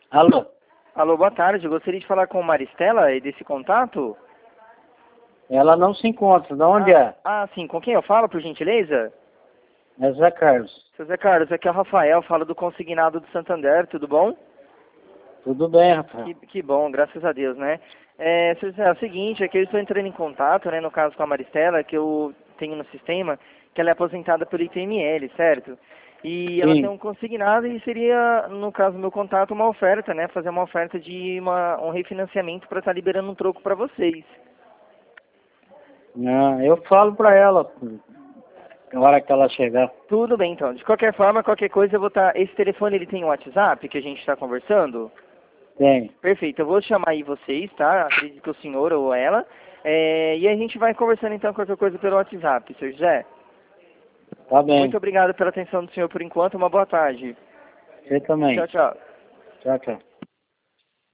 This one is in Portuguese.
Alô? Alô, boa tarde. Eu gostaria de falar com Maristela e desse contato. Ela não se encontra. De onde é? Sim. Com quem eu falo, por gentileza? É Zé Carlos. Seu Zé Carlos, aqui é o Rafael, falo do Consignado do Santander, tudo bom? Tudo bem, Rafael? Que bom, graças a Deus, né? Seu Zé, é o seguinte, é que eu estou entrando em contato, né, no caso com a Maristela, que eu tenho no sistema, que ela é aposentada pelo IPML, certo? E ela tem Sim. um consignado e seria, no caso do meu contato, uma oferta, né? Fazer uma oferta de um refinanciamento para estar liberando um troco para vocês. Eu falo pra ela na hora que ela chegar. Tudo bem, então. De qualquer forma, qualquer coisa, eu vou estar... Esse telefone, ele tem um WhatsApp que a gente está conversando? Tem. Perfeito. Eu vou chamar aí vocês, tá? Acredito que o senhor ou ela. E a gente vai conversando, então, qualquer coisa pelo WhatsApp, seu José. Tá bem. Muito obrigado pela atenção do senhor por enquanto. Uma boa tarde. Você também. Tchau, tchau. Tchau, tchau.